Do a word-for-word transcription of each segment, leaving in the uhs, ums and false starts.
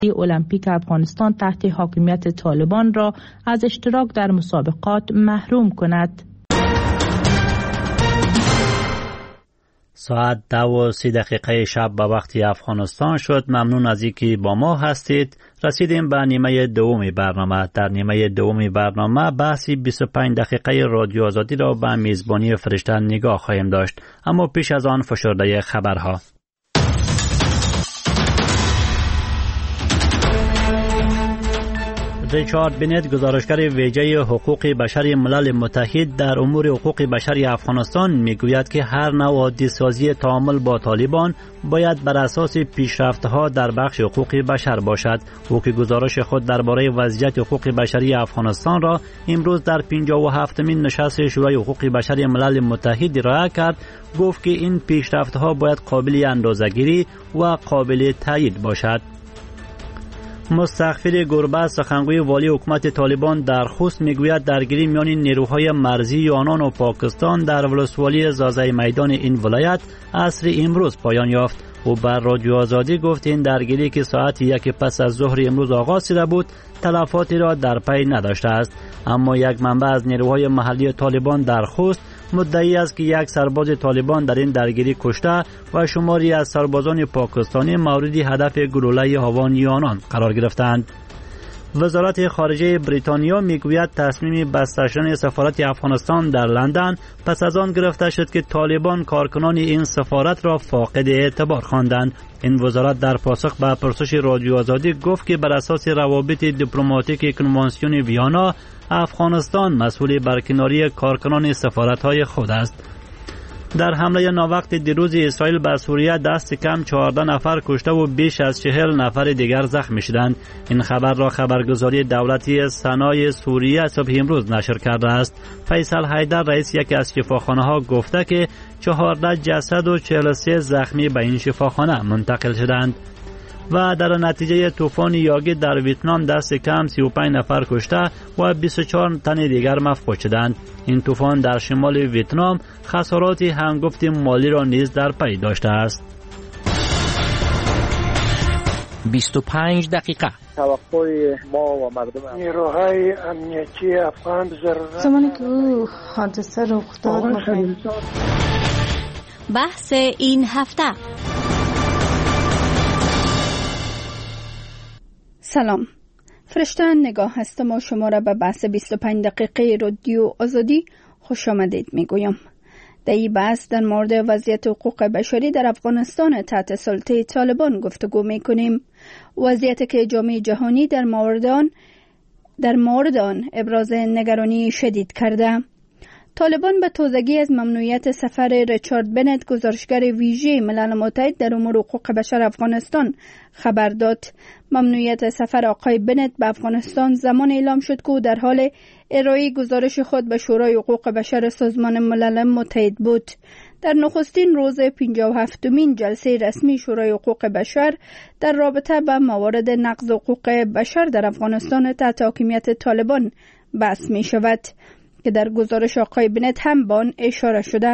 المپیک افغانستان تحت حاکمیت طالبان را از اشتراک در مسابقات محروم کند. ساعت دو و سی دقیقه شب به وقت افغانستان شد. ممنون از اینکه با ما هستید. رسیدیم به نیمه دوم برنامه. در نیمه دوم برنامه بحثی بیست و پنج دقیقه رادیو آزادی را به میزبانی فرشته نگاه خواهیم داشت. اما پیش از آن فشرده خبرها. ریچارد بنت، گزارشگر ویژه حقوق بشر ملل متحد در امور حقوق بشر افغانستان، میگوید که هر نوع عادی‌سازی تعامل با طالبان باید بر اساس پیشرفت‌ها در بخش حقوق بشر باشد. او که گزارش خود درباره وضعیت حقوق بشری افغانستان را امروز در پنجاه و هفتمین نشست شورای حقوق بشر ملل متحد ارائه کرد، گفت که این پیشرفت‌ها باید قابل اندازه‌گیری و قابل تایید باشد. مستغفر گربه، سخنگوی والی حکومت طالبان در خوست، میگوید درگیری میان نیروهای مرزی آنان و پاکستان در ولسوالی زازای میدان این ولایت عصر امروز پایان یافت. او بر رادیو آزادی گفت این درگیری که ساعت یک پس از ظهر امروز آغاز شده بود تلفاتی را در پی نداشته است. اما یک منبع از نیروهای محلی طالبان در خوست مدعی است که یک سرباز طالبان در این درگیری کشته و شماری از سربازان پاکستانی مورد هدف گلوله هاوانی آنان قرار گرفتند. وزارت خارجه بریتانیا میگوید تصمیم بسته شدن سفارت افغانستان در لندن پس از آن گرفته شد که طالبان کارکنان این سفارت را فاقد اعتبار خواندند. این وزارت در پاسخ به پرسش رادیو آزادی گفت که بر اساس روابط دیپلماتیک کنوانسیون ویانا، افغانستان مسئول برکناری کارکنان سفارت‌های خود است. در حمله ناوقت دیروز اسرائیل به سوریه دست کم چهارده نفر کشته و بیش از چهل نفر دیگر زخمی شدند. این خبر را خبرگزاری دولتی سنای سوریه صبح امروز نشر کرده است. فیصل حیدر، رئیس یکی از شفاخانه‌ها، گفته که چهارده جسد و چهل و سه زخمی به این شفاخانه منتقل شدند. و در نتیجه طوفان یاگی در ویتنام دست کم سی و پنج نفر کشته و بیست و چهار تن دیگر مفقود شدند. این طوفان در شمال ویتنام خسارات هنگفت مالی را نیز در پی داشته است. بیست و پنج دقیقه. توقع ما و مردم نیروهای امنیتی افغان ضرورت زمانی که او حادثه رخ داد. بحث این هفته. سلام، فرشته نگاه هستم و شما را به بحث بیست و پنج دقیقه رادیو آزادی خوش آمدید میگویم. در این بحث در مورد وضعیت حقوق بشری در افغانستان تحت سلطه طالبان گفتگو میکنیم. وضعیت که جامعه جهانی در مورد آن در مورد آن ابراز نگرانی شدید کرده. طالبان به تازگی از ممنوعیت سفر ریچارد بنت، گزارشگر ویژه ملل متحد در امور حقوق بشر افغانستان، خبر داد. ممنوعیت سفر آقای بنت به افغانستان زمان اعلام شد که در حال ارائه گزارش خود به شورای حقوق بشر سازمان ملل متحد بود. در نخستین روز پنجاه و هفتمین جلسه رسمی شورای حقوق بشر در رابطه با موارد نقض حقوق بشر در افغانستان تحت حاکمیت طالبان بحث می شود که در گزارش آقای بنت هم به آن اشاره شده.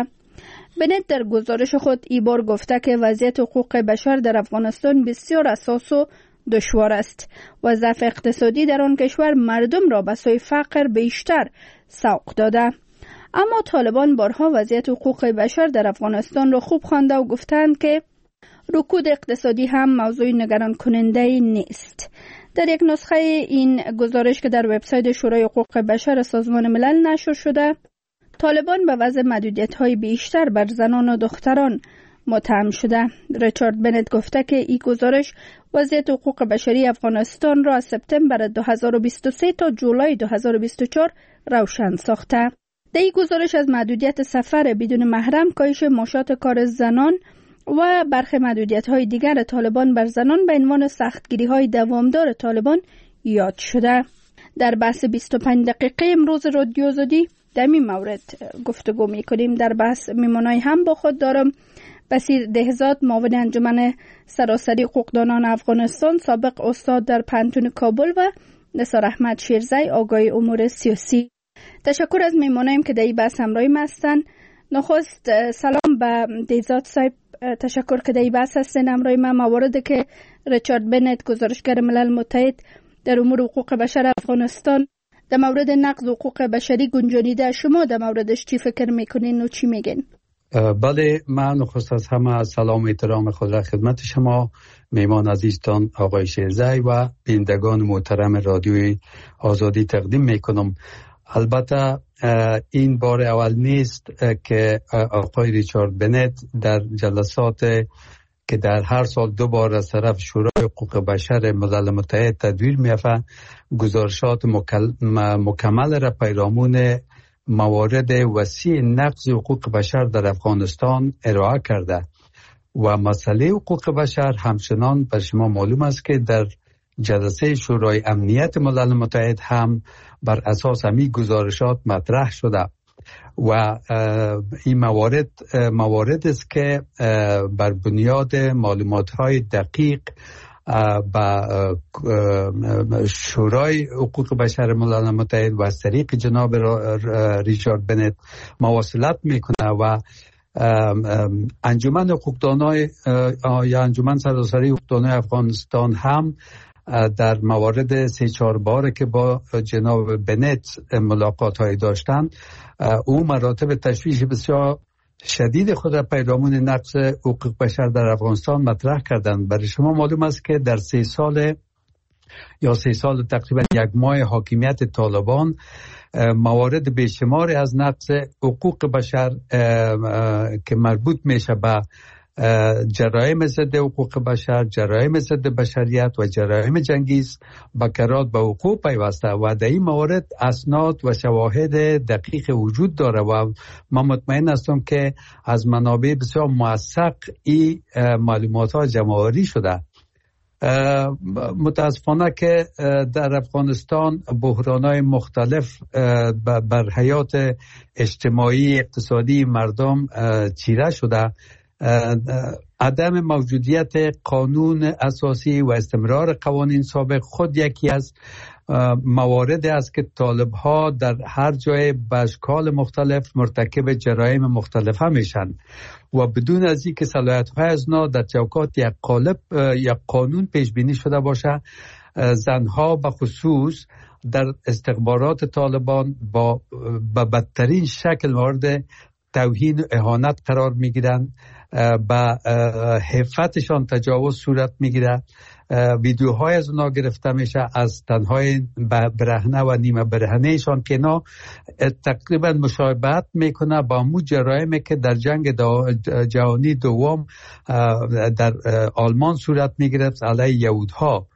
بنت در گزارش خود ای بار گفته که وضعیت حقوق بشر در افغانستان بسیار حساس و دشوار است و ضعف اقتصادی در آن کشور مردم را به سوی فقر بیشتر سوق داده. اما طالبان بارها وضعیت حقوق بشر در افغانستان را خوب خوانده و گفتند که رکود اقتصادی هم موضوع نگران کننده نیست. در یک نسخه این گزارش که در وبسایت شورای حقوق بشر سازمان ملل نشر شده، طالبان به وضع محدودیت‌های بیشتر بر زنان و دختران متهم شده. ریچارد بنت گفته که این گزارش وضعیت حقوق بشری افغانستان را از سپتامبر دو هزار و بیست و سه تا جولای دو هزار و بیست و چهار روشن ساخته. در این گزارش از محدودیت سفر بدون محرم، کاهش معاشات کار زنان و برخی محدودیت‌های دیگر طالبان بر زنان به عنوان سختگیری‌های دوامدار طالبان یاد شده. در بحث بیست و پنج دقیقه امروز رادیو آزادی در این مورد گفتگو می‌کنیم. در بحث میمونای هم با خود دارم بصیر دهزاد، معاون انجمن سراسری حقوقدانان افغانستان، سابق استاد در پانتون کابل، و نثار احمد شیرزی، آگاه امور سیاسی. تشکر از میمونایم که در این بحث همراهیم هستند. نخست سلام به دهزاد صاحب، تشکر که در این بحث هستین همراه ما. مواردی که ریچارد بنت، گزارشگر ملل متحد در امور حقوق بشر افغانستان، در مورد نقض حقوق بشری گنجانیده. شما در موردش چی فکر میکنین و چی میگین؟ بله، من نخست از همه سلام و احترام خود را خدمت شما میمان عزیزتان آقای شیرزی و بینندگان محترم رادیوی آزادی تقدیم میکنم. البته این بار اول نیست که آقای ریچارد بنت در جلسات که در هر سال دو بار از طرف شورای حقوق بشر ملل متحد تدویر می‌یافت گزارشات مکمل را پیرامون موارد وسیع نقض حقوق بشر در افغانستان ارائه کرده و مسئله حقوق بشر همچنان بر شما معلوم است که در جلسه شورای امنیت ملل متحد هم بر اساس همین گزارشات مطرح شده و این موارد موارد است که بر بنیاد معلومات‌های دقیق با شورای حقوق بشر ملل متحد و از طریق جناب ریچارد بنت مواصلت میکنه و انجمن حقوقدانای یا انجمن سراسری حقوقدانای افغانستان هم در موارد سه چهار باره که با جناب بنت ملاقات های داشتن او مراتب تشویش بسیار شدید خود را پیرامون نقض حقوق بشر در افغانستان مطرح کردند. برای شما معلوم است که در سه سال یا سه سال تقریبا یک ماه حاکمیت طالبان موارد بیشماری از نقض حقوق بشر که مربوط میشه به جرایم ضد حقوق بشر، جرایم ضد بشریت و جرایم جنگی با کرات به حقوق پیوسته و در این موارد اسناد و شواهد دقیق وجود داره و من مطمئن هستم که از منابع بسیار موثق این معلومات ها جمع‌آوری شده. متاسفانه که در افغانستان بحران‌های مختلف بر حیات اجتماعی اقتصادی مردم چیره شده. عدم موجودیت قانون اساسی و استمرار قوانین سابق خود یکی از مواردی است که طالب‌ها در هر جای به اشکال مختلف مرتکب جرایم مختلف میشن و بدون از اینکه صلاحیت‌های از نا در چوکات یک قالب یا قانون پیش بینی شده باشه، زنها به خصوص در استخبارات طالبان با به بدترین شکل مورد توهین و اهانت قرار میگیرند، با حفتشان تجاوز صورت میگیره، ویدیوهای از اونا گرفته میشه از تنهای برهنه و نیمه برهنهشان که اینا تقریبا مشابهت میکنه با مو جرایمی که در جنگ جهانی دوم در آلمان صورت میگرفت علیه یهودها.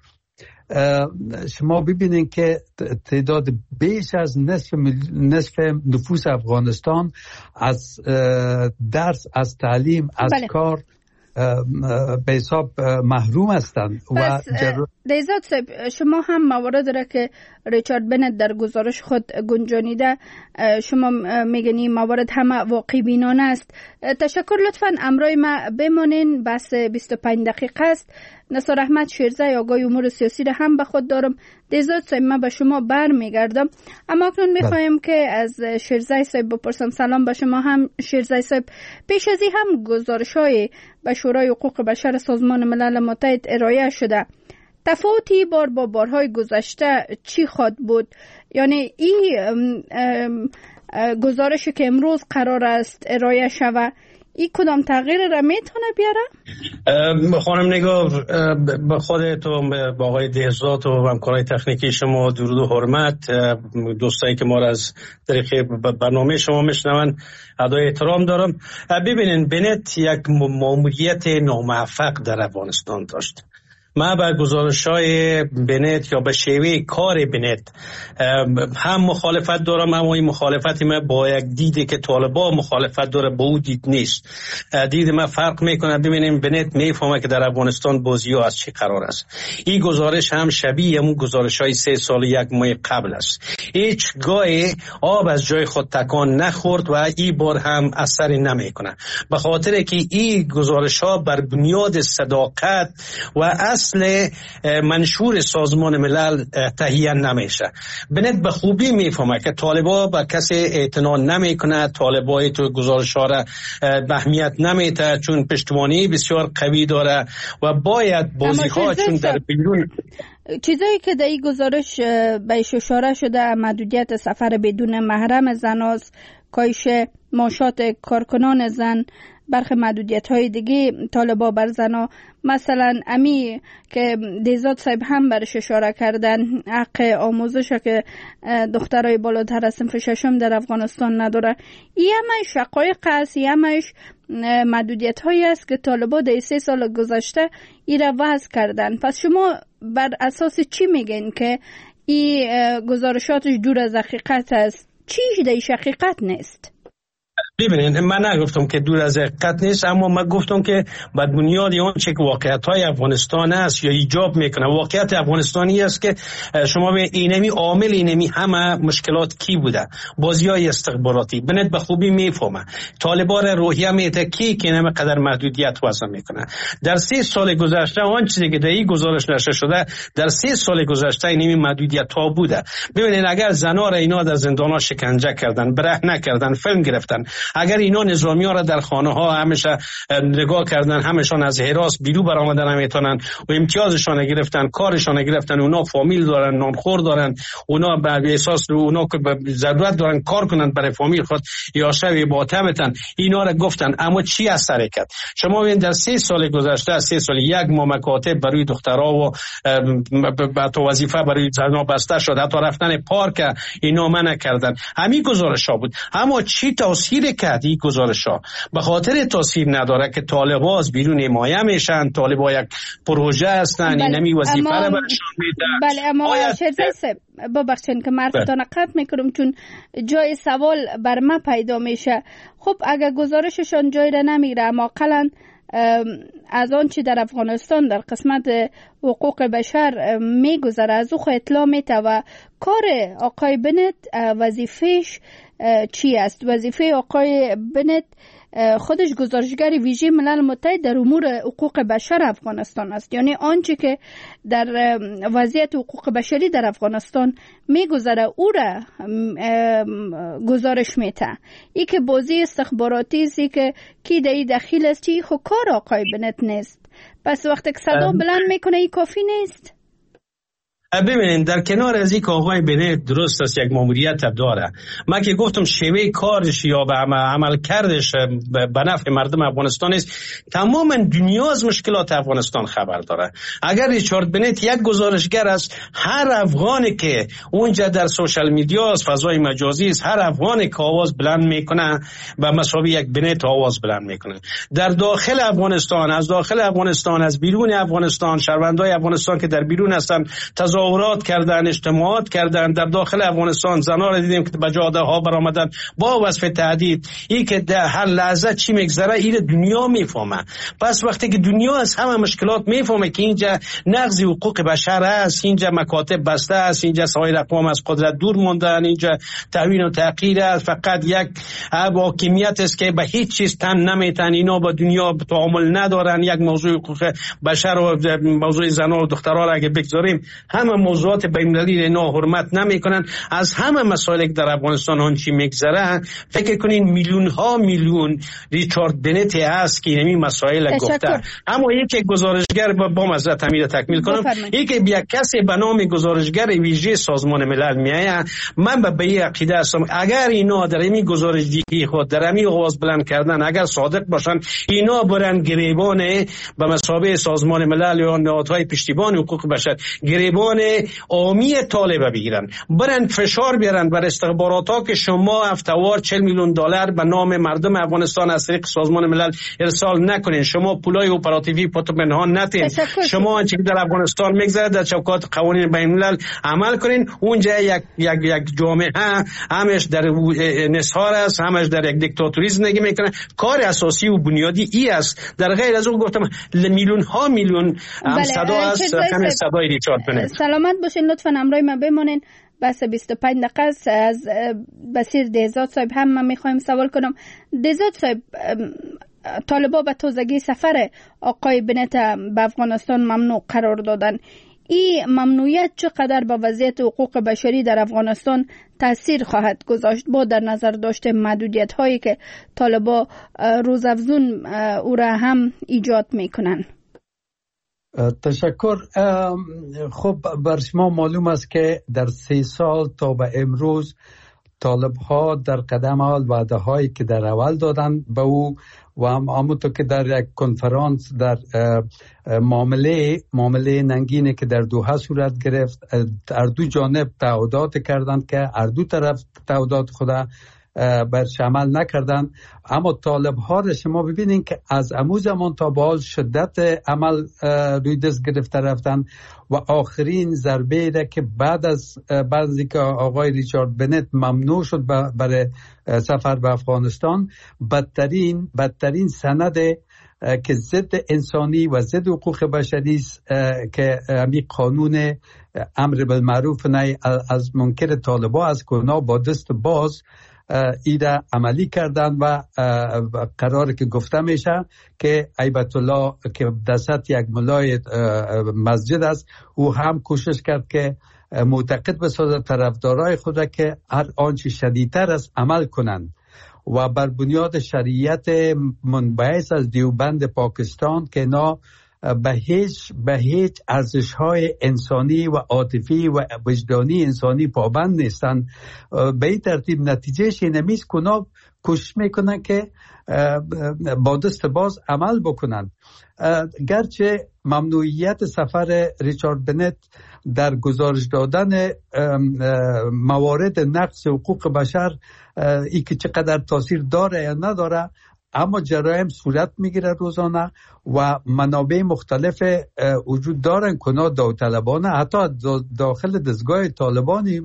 شما ببینید که تعداد بیش از نصف نصف نفوس افغانستان از درس، از تعلیم، از بله. کار به حساب محروم هستند. و جر... دیزاد صاحب، شما هم موارد را که ریچارد بنت در گزارش خود گنجانیده شما میگنی موارد همه واقعی بینانه است. تشکر، لطفاً امرای ما بمانین. بحث بیست و پنج دقیقه است. نثار احمد شیرزی آگاه امور سیاسی را هم به خود دارم. دیزاد صاحب، من به شما بر میگردم، اما اکنون میخوایم که از شیرزی صاحب بپرسم. سلام به شما هم شیرزی صاحب. پیش از این هم گزارش های به شورای حقوق بشر سازمان ملل متحد ارائه شده. تفاوتی بار با بارهای گذشته چی خواد بود؟ یعنی این گزارشی که امروز قرار است ارائه شود، این کدام تغییر را میتونه بیاره؟ خانم نگار، به خودت و با آقای دهزاد و همکارای تکنیکی شما درود و حرمت، دوستایی که ما را از طریق برنامه شما میشنون ادای احترام دارم. ببینین، بنت یک ماموریت ناموفق در افغانستان داشت. من به گزارش‌های بنت یا به شیوه کار بنت هم مخالفت دارم، اما این مخالفت من با یک دیدی که طالبان مخالفت داره با او دید نیست. دید من فرق میکنه. ببینیم بنت میفهمه که در افغانستان بازی‌ها از چی قرار است. این گزارش هم شبیه همون گزارش‌های سه سال یک ماه قبل است. هیچ گاهی آب از جای خود تکان نخورد و این بار هم اثری نمیکنه، به خاطر که این گزارش ها بر بنیاد صداقت و اصل منشور سازمان ملل تهیه نمیشه. بنت به خوبی میفهمه که طالبا به کسی اعتنا نمیکنه، طالبای تو گزارش ها را اهمیت نمیده چون پشتوانه بسیار قوی داره و باید بازی ها چون در بیرون چیزایی که در این گزارش بهش اشاره شده، محدودیت سفر بدون محرم زناست، کاهش معاشات کارکنان زن، برخی محدودیت های دیگه طالبا بر زنا، مثلا امی که دیزاد صاحب هم برش اشاره کردن، حق آموزش که دخترای بالاتر از صنف ششم در افغانستان نداره. این همش شقایق است، این همش محدودیت هایی است که طالبا در سه سال گذشته ای را وضع کردن. پس شما بر اساس چی میگین که این گزارشاتش دور از حقیقت است؟ چیش در حقیقت نیست؟ ببینید، من نگفتم که دور از حقیقت نیست، اما من گفتم که بر بنیاد اون چه که واقعیت های افغانستان است یا ایجاب میکنه. واقعیت افغانستانی است که شما به اینمی عامل اینمی همه مشکلات کی بوده، بازی های استخباراتی. بنت به خوبی میفهمه طالبان روحیه میته کی که اینمی قدر محدودیت وضع میکنه. در سه سال گذشته آن چیزی که در این گزارش نشر شده در سه سال گذشته اینمی محدودیت ها بوده. ببینید، اگر زنا را اینا در زندان ها شکنجه کردن، برهنه کردن، فیلم گرفتن، اگر اینا نظامی ها را در خانه ها همیشه نگاه کردن، همشان از حراس بیرون برآمدن نمیتونن و امتیازشان گرفتن، کارشان گرفتن، اونا فامیل دارن، نانخور دارن، اونا به احساس اونا که ضرورت دارن کار کنن برای فامیل خود یا شوی باطمتن، اینا را گفتن. اما چی اثر کرد؟ شما ببین در سه سال گذشته، سه سال یک ماه مکاتب برای دخترها و تو وظیفه برای زنها بسته شد، حتی رفتن پارک اینا منع کردن. همین گزارش ها بود. اما چی تاثیر کرد این گزارش ها؟ به خاطر تاثیر نداره که طالبا از بیرون حمایه میشن، طالبا یک پروژه هستن، بله. اینمی وظیفه را برشان میده. بله، اما شرزیسه ببخشین که معرفتان قطع میکنم چون جای سوال بر ما پیدا میشه. خب اگر گزارششان جای را نمیره، اما اقلا از آن چی در افغانستان در قسمت حقوق بشر میگذره از او اطلاع میته و کار آقای بنت وظیفهش چی است؟ وظیفه آقای بنت خودش گزارشگر ویژه ملل متحد در امور حقوق بشر افغانستان است، یعنی آنچه که در وضعیت حقوق بشری در افغانستان میگذره او را گزارش میته. ای که بازی استخباراتی است که کی در دخیل است، چی خو کار آقای بنت نیست. پس وقتی که صدا بلند میکنه ای کافی نیست. ببینید، در کنار از این که آقای بنت درست است یک ماموریت داره، من که گفتم شیوه کارش یا به عمل کردش به نفع مردم افغانستان است. تمام دنیا از مشکلات افغانستان خبر داره. اگر ریچارد بنت یک گزارشگر است، هر افغانی که اونجا در سوشال میدیا است، فضای مجازی است، هر افغانی که آواز بلند میکنه به مسابقه یک بنت آواز بلند میکنه. در داخل افغانستان، از داخل افغانستان، از بیرون افغانستان، شهروندای افغانستان که در بیرون هستن تظاهرات کردن، اجتماعات کردن. در داخل افغانستان زنا را دیدیم که به جاده ها برآمدن با وصف تهدید. این که در هر لحظه چی میگذره این دنیا میفهمه. پس وقتی که دنیا از همه مشکلات میفهمه که اینجا نقض حقوق بشر است، اینجا مکاتب بسته است، اینجا سایر اقوام از قدرت دور موندن، اینجا توهین و تحقیر است، فقط یک حاکمیت است که به هیچ چیز تن نمیتن، اینا با دنیا تعامل ندارن. یک موضوع حقوق بشر و موضوع زنا و دخترها را اگه بگذاریم، همه موضوعات بین‌المللی اینا حرمت نمیکنن. از همه مسائل که در افغانستان آن چی میگذره، فکر کنین میلیون ها میلیون ریچارد بنت هست که این مسائل گفته. اما یک گزارشگر با مزرعه امیر تکمیل کنم، یک یک کسی به نام گزارشگر ویژه سازمان ملل میایه. من به این عقیده هستم اگر اینا در این گزارشگری خود در این آواز بلند کردن اگر صادق باشن، اینا برن گریبان به مثابه سازمان ملل یا نهادهای پشتیبان حقوق بشر گریبان عامی طالبه بگیرن، برن فشار بیارن بر استخبارات ها که شما هفته‌وار چهل میلیون دلار به نام مردم افغانستان از طریق سازمان ملل ارسال نکنین، شما پولای اپراتیوی پنهان نتین، شما آنچه که در افغانستان میگذره در چوکات قوانین بین الملل عمل کنین. اونجا یک یک یک جامعه همش در نصار است، همش در یک دیکتاتوری زندگی میکنه. کار اساسی و بنیادی ای است. در غیر از اون گفتم میلیون ها میلیون هم صدا است، همین صدای ریچارد بنت. سلامت باشین. لطفاً همراه ما بمانین. بس بیست و پنج دقیقه است. از بصیر دهزاد صاحب هم من میخوایم سوال کنم. دهزاد صاحب، طالبان به تازگی سفر آقای بنت به افغانستان ممنوع قرار دادن. این ممنوعیت چقدر به وضعیت حقوق بشری در افغانستان تاثیر خواهد گذاشت با در نظر داشته محدودیت هایی که طالبان روزافزون او را هم ایجاد میکنن؟ تشکر. خب بر شما معلوم است که در سه سال تا به امروز طالب ها در قدم اول وعده هایی که در اول دادن به او و هم همونطور که در یک کنفرانس در معامله معامله ننگینی که در دوحه صورت گرفت، هر دو جانب تعهدات کردند که هر دو طرف تعهدات خدا برش عمل نکردن. اما طالب ها را شما ببینین که از امو زمان تا به حال شدت عمل روی دست گرفته رفتن و آخرین ضربه را که بعد از بعد از اینکه آقای ریچارد بنت ممنوع شد برای سفر به افغانستان، بدترین بدترین سند که ضد انسانی و ضد حقوق بشری است که همین قانون امر بالمعروف نهی از منکر طالبان از گناه با دست باز ایده عملی کردن و قراره که گفته میشه که ایبت الله که دست یک ملای مسجد است، او هم کوشش کرد که معتقد بسازد طرفدارای خود که هر آنچه شدیدتر است عمل کنند و بر بنیاد شریعت منبعث از دیوبند پاکستان که نا به هیچ به هیچ ارزش‌های انسانی و عاطفی و وجدانی انسانی پابند نیستند. به این ترتیب نتیجهش اینه میست که اونا کوشش میکنن که با دست باز عمل بکنن. گرچه ممنوعیت سفر ریچارد بنت در گزارش دادن موارد نقض حقوق بشر ای که چقدر تاثیر داره یا نداره، اما جرایم صورت میگیره روزانه و منابع مختلف وجود دارن کنا داوطلبانه حتی داخل دستگاه طالبانی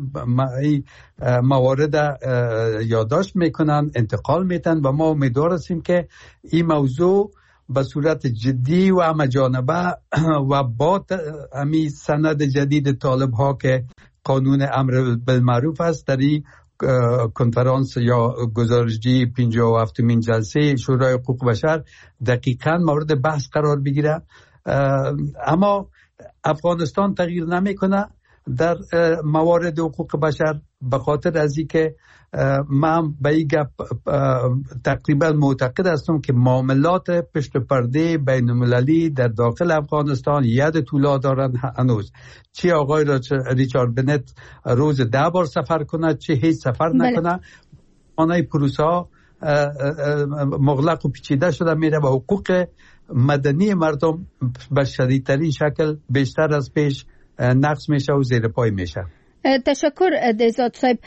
موارد یادداشت میکنن، انتقال میتن و ما امیدوار هستیم که این موضوع به صورت جدی و همه‌جانبه و با همین سند جدید طالب ها که قانون امر بالمعروف است در این کنفرانس یا گزارشی پنجاه و هفتمین جلسه شورای حقوق بشر دقیقاً مورد بحث قرار بگیره. اما افغانستان تغییر نمیکنه در موارد حقوق بشر به خاطر از اینکه من به این گپ تقریبا معتقد هستم که معاملات پشت پرده بین المللی در داخل افغانستان ید طولا دارن هنوز. چه آقای ریچارد بنت روز ده بار سفر کنه چه هیچ سفر نکنه، آنهای پروسه ها مغلق و پیچیده شده میره و حقوق مدنی مردم به شدیدترین شکل بیشتر از پیش نقص میشه و زیر پای میشه. تشکر دهزاد صاحب.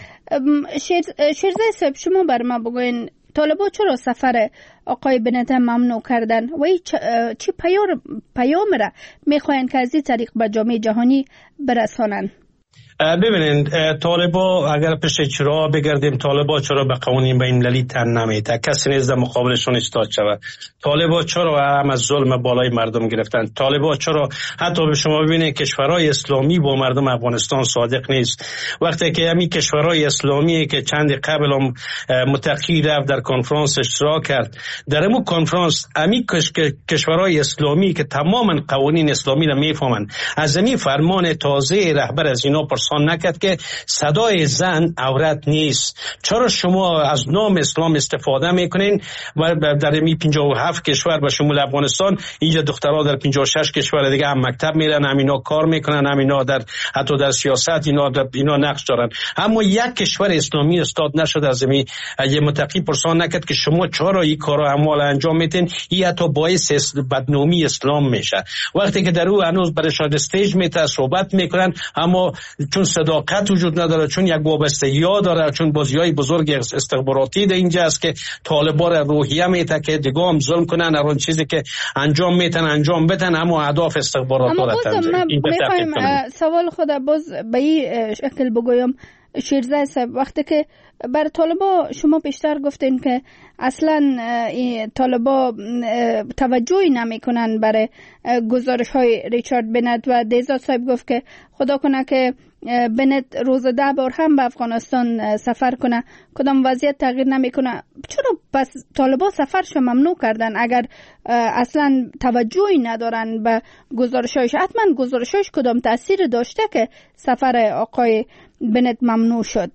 شیرزای صاحب شما بر ما بگوین طالبان چرا سفر آقای بنت ممنوع کردن و چی پیام را میخواین که از این طریق به جامعه جهانی برسانن؟ ببینید طالبا اگر پشت چرا بگردیم، طالبا چرا به قوانین بین المللی تن نمیده، کسی نیست در مقابلشون ایستاد شود. طالبا چرا هم از ظلم بالای مردم گرفتن، طالبا چرا حتی به شما ببینید کشورهای اسلامی با مردم افغانستان صادق نیست. وقتی که همین کشورهای اسلامی که چند قبل هم متقی رفت در کنفرانس اشتراک کرد، در همون کنفرانس همین کشورهای اسلامی که تماما قوانین اسلامی را میفهمن، از همین فرمان تازه رهبر از اینا پرسان نکرد که صدای زن عورت نیست. چرا شما از نام اسلام استفاده میکنین و در این پنجاه و هفت کشور به شمول افغانستان اینجا دخترها در پنجاه و شش کشور دیگه هم مکتب میرن، هم اینا کار میکنن، هم اینا در حتی در سیاست اینا در اینا نقش دارن. اما یک کشور اسلامی استاد نشد از این یه متقی پرسان نکرد که شما چرا این کارا اعمال انجام میتین، این حتی باعث بدنامی اسلام میشه. وقتی که در او هنوز برای شاد استیج میته صحبت میکنن، اما چون صداقت وجود نداره، چون یک وابستگی داره، چون بازیای بزرگ استخباراتی در اینجا است که طالبان روحیه میته که دیگه هم ظلم کنن، هر اون چیزی که انجام میتن انجام بدن، اما اهداف استخباراتی را تنظیم. اما میخوایم سوال خود باز به این شکل بگویم شیرزای صاحب، وقتی که بر طالبا شما بیشتر گفتین که اصلا طالبا توجهی نمی کنن برای گزارش های ریچارد بنت و دیزاد صاحب گفت که خدا کنه که بنت روز ده بار هم به افغانستان سفر کنه کدام وضعیت تغییر نمی کنه. چرا پس طالبا سفرش ممنوع کردن اگر اصلا توجهی ندارن به گزارشایش؟ حتما گزارشایش کدام تأثیر داشته که سفر آقای بنت ممنوع شد؟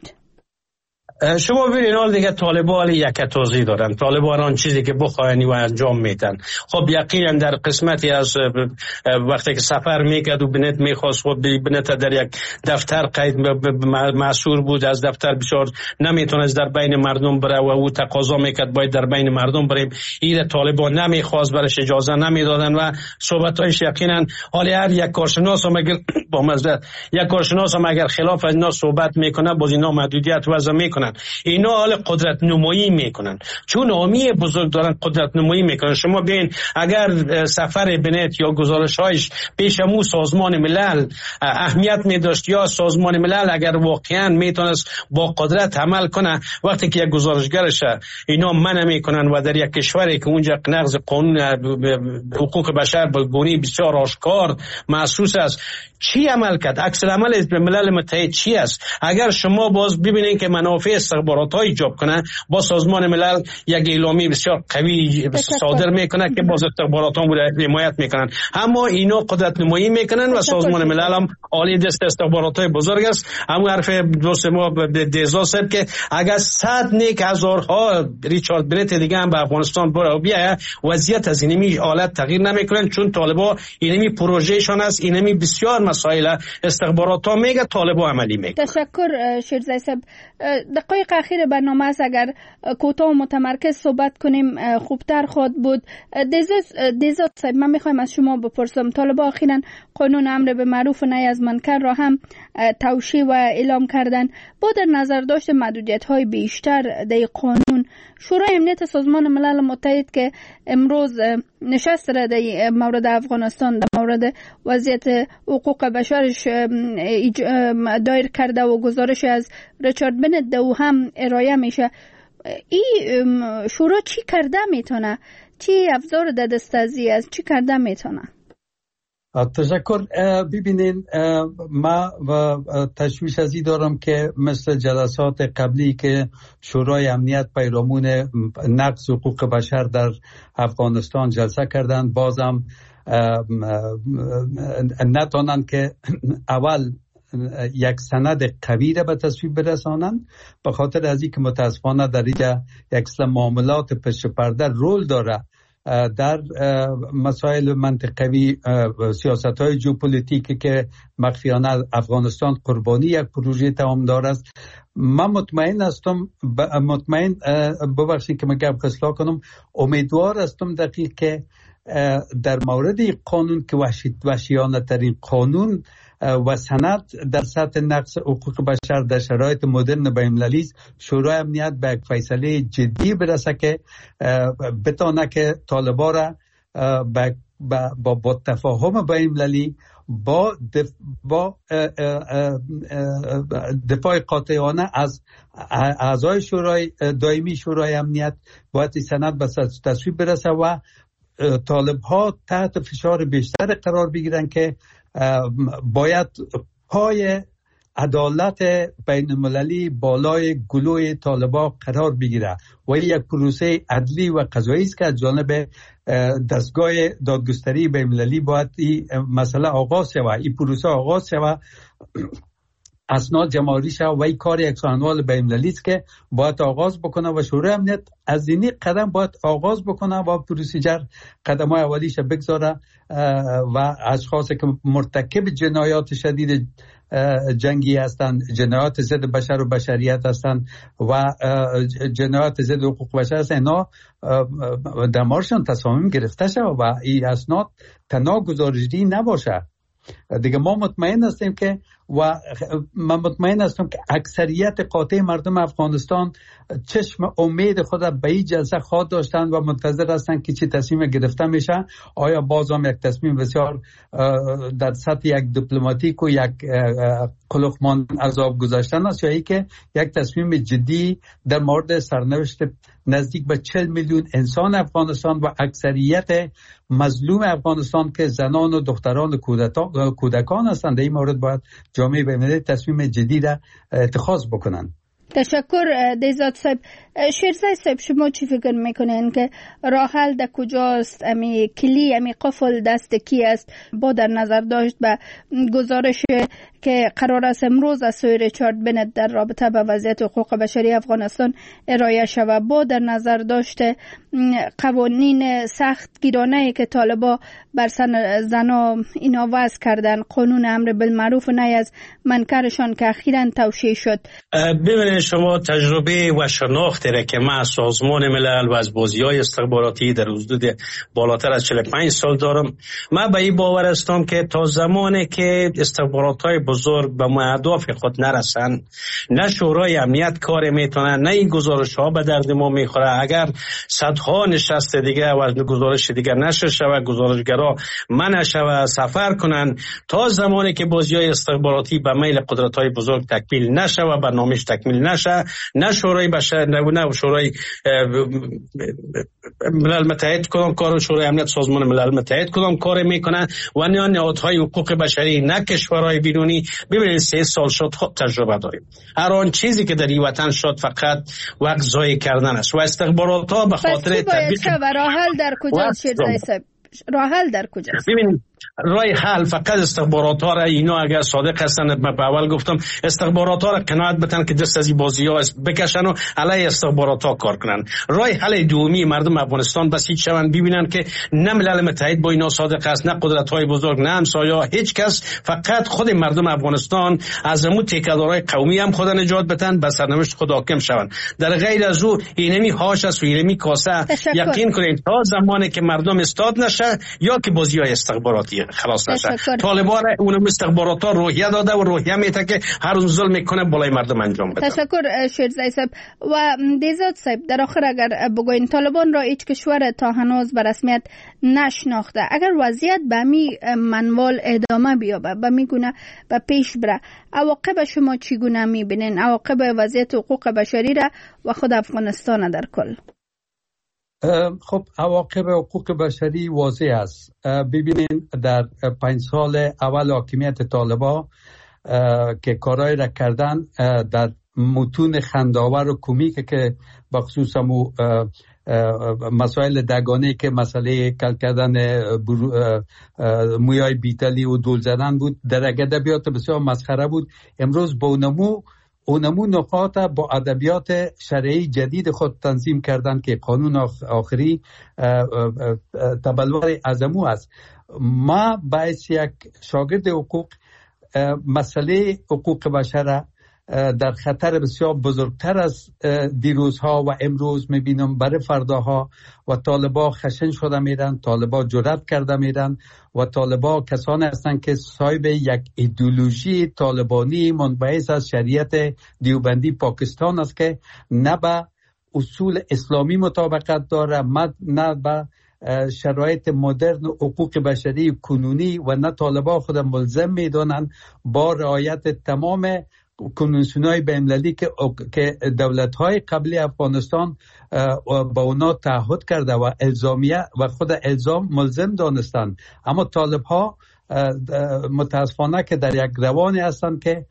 شما ببینید حال دیگه طالبان یک توضیح دارن، طالبان آن چیزی که بخواین و انجام میدن. خب یقینا در قسمتی از وقتی که سفر میکرد و بنت میخواست خب بنت در یک دفتر قید محصور بود، از دفتر بسیار نمیتونست در بین مردم بره و او تقاضا میکرد باید در بین مردم بریم. این طالبان نمیخواست، برش اجازه نمیدادن و صحبتایش یقینا حال هر یک کارشناس هم اگر با مزد یک کارشناس هم اگر خلاف از اینا صحبت میکنه باز اینا محدودیت وضع میکنن. اینا حال قدرت نمایی میکنن، چون نامی بزرگ دارن قدرت نمایی میکنن. شما ببین اگر سفر بنت یا گزارش‌هایش پیش مو سازمان ملل اهمیت میداشت یا سازمان ملل اگر واقعا میتونست با قدرت عمل کنه، وقتی که یک گزارشگرش اینا منع میکنن و در یک کشوری که اونجا نقض قانون حقوق بشر به گونه بسیار آشکار محسوس است، چی عمل کرد؟ عکس العمل ملل متحد چی است؟ اگر شما باز ببینید که منافع استخبارات ها ایجاب کنه، با سازمان ملل یک اعلامی بسیار قوی صادر میکنه که باز استخبارات ها حمایت میکنن، اما اینا قدرت نمایی میکنن و سازمان ملل هم عالی دست استخبارات های بزرگ است. همون حرف دوست ما دیزا صاحب که اگر صد نیک هزارها ریچارد بنت دیگه هم به افغانستان برای بیاید، وضعیت از اینمی حالت تغییر نمیکنن، چون طالبا اینمی پروژهشان است، اینمی بسیار مسائل استخبارات ها میگه طالبا عملی میگه. تشکر شیرزای صاحب. دقایق اخیر برنامه است، اگر کوتاه و متمرکز صحبت کنیم خوبتر خود بود. دیزاد صاحب من میخوایم از شما بپرسم، طالبا اخیراً قانون امر به معروف و نهی از منکر را هم توشیح و اعلام کردن. با در نظر داشت محدودیت های بیشتر در قانون، شورای امنیت سازمان ملل متحد که امروز نشست را در مورد افغانستان در مورد وضعیت حقوق بشرش دایر کرده و گزارش از ریچارد بنت دو هم ارائه میشه، این شورا چی کرده میتونه؟ چی افزار در دست ازی است؟ چی کرده میتونه؟ تشکر. ببینین ما و تشویش ازی دارم که مثل جلسات قبلی که شورای امنیت پیرامون نقض حقوق بشر در افغانستان جلسه کردن، بازم نتونن که اول یک سند قوی را به تصویب برسانند، به خاطر از اینکه متاسفانه در اینجا یک سری معاملات پشت پرده رول داره در مسائل منطقوی، سیاست‌های ژئوپلیتیکی که مخفیانه افغانستان قربانی یک پروژه توامدار است. من مطمئن هستم، مطمئن ببخشید که من گپ اصلاح کنم، امیدوار هستم دقیق که در مورد قانون که وحشیانه ترین قانون و سند در سطح نقض حقوق بشر در شرایط مدرن بین‌المللی است، شورای امنیت به یک فیصله جدی برسه که بتونه که طالبا را با با تفاهم بین‌المللی با دف با دفاع قاطعانه از اعضای شورای دائمی شورای امنیت باید سند به تصویب برسه و طالب ها تحت فشار بیشتر قرار بگیرن که باید پای عدالت بین المللی بالای گلوی طالبا قرار بگیره و یک پروسه عدلی و قضایی است که از جانب دستگاه دادگستری بین المللی باید این مسئله آغاز شود، این پروسه آغاز شود، اسناد جمع‌آوری شود و این کار یک سخنوال بین المللی است که باید آغاز بکنه و شورای امنیت از این قدم باید آغاز بکنه و پروسیجر قدم‌های اولیش بگذاره و اشخاصی که مرتکب جنایات شدید جنگی هستند، جنایات ضد بشر و بشریت هستند و جنایات ضد حقوق بشر هستند، اینا در موردشان تصامیم گرفته شود و این اسناد تنها گزارشی نباشه. دیگه ما مطمئن هستیم که و من مطمئن هستم که اکثریت قاطع مردم افغانستان چشم امید خود به این جلسه خواهد داشتند و منتظر هستند که چی تصمیم گرفته میشه. آیا باز هم یک تصمیم بسیار در سطح یک دیپلماتیک و یک قلقمان از آب گذاشتن است، یا ای که یک تصمیم جدی در مورد سرنوشت نزدیک به چهل میلیون انسان افغانستان و اکثریت مظلوم افغانستان که زنان و دختران و کودکان هستند، در این مورد باید جامعه بین‌المللی تصمیم جدی را اتخاذ بکنند. تشکر دیزاد صاحب. شیرزای صاحب، شما چی فکر میکنین که راه حل در کجاست؟ امی کلی امی قفل دست کی است؟ با در نظر داشت به گزارش که قرار است امروز از سوی ریچارد بنت در رابطه با وضعیت حقوق بشری افغانستان ارائه شود، با در نظر داشت قوانین سخت گیرانه‌ای که طالبا بر سن زنا اینا وضع کردن، قانون امر بالمعروف و نهی از منکرشان که اخیراً توشیح شد. ببینید شما تجربه و شناختی را که من از سازمان ملل و از بازی‌های استخباراتی در حدود بالاتر از چهل و پنج سال دارم، من به این باور هستم که تا زمانی که استخبارات‌های بزرگ به اهداف خود نرسن، نه شورای امنیت کار میتونه، نه این گزارش‌ها به درد ما میخوره. اگر صدها نشست دیگه و گزارش دیگه نشه شود، گزارشگرا منع شود سفر کنن، تا زمانی که بازی‌های استخباراتی به میل قدرت‌های بزرگ تکمیل نشه و برنامه‌اش تکمیل نشه، نه شورای بشر نه نه شورای ملل متحد کدام کار، شورای امنیت سازمان ملل متحد کدام کار میکنن و نه نهادهای حقوق بشری، نه کشورهای بیرونی. ببینید سه سال شد تجربه داریم. هر آن چیزی که در این وطن شد فقط وقت ضایع کردن است و استخبارات‌ها به خاطر تطبیق راه حل در کجاست؟ شیرزای صاحب، راه حل در کجاست؟ ببینید رای حل فقط استخبارات ها را، اینا اگر صادق هستند، من اول گفتم استخبارات ها را قناعت بدن که دست از این بازی ها بکشن و علیه استخبارات ها کار کنن. رای حل دومی مردم افغانستان بس هیچ شون ببینن که نه ملل متحد با اینا صادق است، نه قدرت های بزرگ، نه همسایا، هیچ کس، فقط خود مردم افغانستان از امو تکیه‌دارای قومی هم خود نجات بدن، به سرنوشت خود حاکم شون. در غیر از او اینمی هاش است و اینمی کاسه. یقین کنید تا زمانی که مردم استاد نشه یا که بازی های استخباراتی خلاص نشه، طالبان اونم استخبارات ها روحیه داده و روحیه میته که هر اون ظلم میکنه بالای مردم انجام بده. تشکر شیرزای صاحب. و دیزاد صاحب، در آخر اگر بگوین طالبان را هیچ کشور تا هنوز به رسمیت نشناخته، اگر وضعیت به می منوال ادامه بیابه، به می گونه به پیش بره، عواقب شما چگونه میبینین؟ عواقب وضعیت حقوق بشری را و خود افغانستان در کل؟ خب عواقب حقوق بشری واضح است. ببینین در پنج سال اول حاکمیت طالبان که کارهای را کردن در متون خنداور و کمیک که بخصوص مسائل دگانه که مسئله کل کردن مویای بیتلی و دول زدن بود، در ادبیات بسیار مسخره بود. امروز با نمو اونمو نقاط با ادبیات شرعی جدید خود تنظیم کردن که قانون آخری تبلور ازمو است. ما باعث یک شاگرد حقوق مسئله حقوق بشر در خطر بسیار بزرگتر از دیروزها و امروز میبینم برای فرداها و طالبا خشن شده میرن، طالبا جرأت کرده میرن و طالبا کسانی هستند که صاحب یک ایدئولوژی طالبانی منبعث از شریعت دیوبندی پاکستان است که نه به اصول اسلامی مطابقت داره، نه به شرایط مدرن حقوق بشری کنونی و نه طالبا خود ملزم میدونن با رعایت تمام کنوانسیون‌های بین‌المللی که که دولت‌های قبلی افغانستان با اونا تعهد کرده و الزامیه و خود الزام ملزم دانستند. اما طالب‌ها متاسفانه که در یک روانی هستند که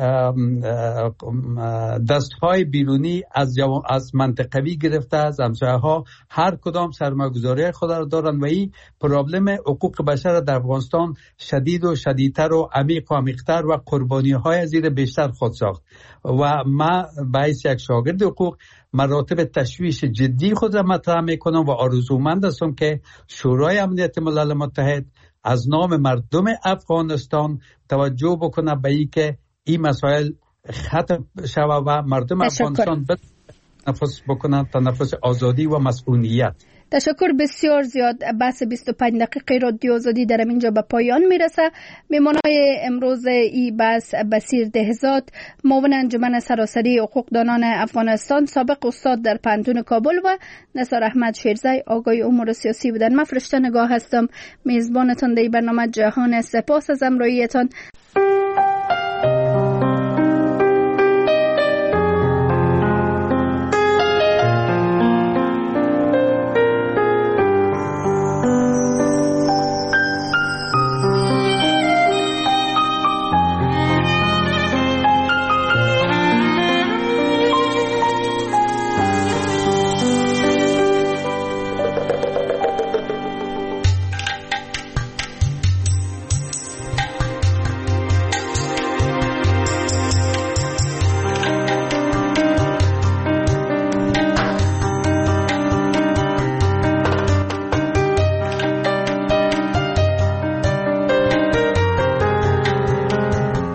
دستهای بیرونی از از منطقوی گرفته از همسایه‌ها هر کدام سرمایه‌گذاری خود را دارند و این پرابلم حقوق بشر در افغانستان شدید و شدیدتر و عمیق و عمیق‌تر و قربانی‌های زیر بیشتر خود ساخت. و ما باعث یک شاگرد حقوق مراتب تشویش جدی خود را مطرح میکنم و آرزومند هستم که شورای امنیت ملل متحد از نام مردم افغانستان توجه بکنه به این که این مسائل ختم شود و مردم افغانستان نفس بکنن تنفس آزادی و مسئولیت. تشکر بسیار زیاد. بحث بیست و پنج دقیقه رادیو آزادی در اینجا به پایان میرسه. میمانای امروز ای بحث بصیر دهزاد، معاون انجمن سراسری حقوقدانان افغانستان، سابق استاد در پانتون کابل و نثار احمد شیرزی، آگای امور سیاسی بودن. من فرشته نگاه هستم، میزبانتان در برنامه جهان. سپاس از همراهیتان.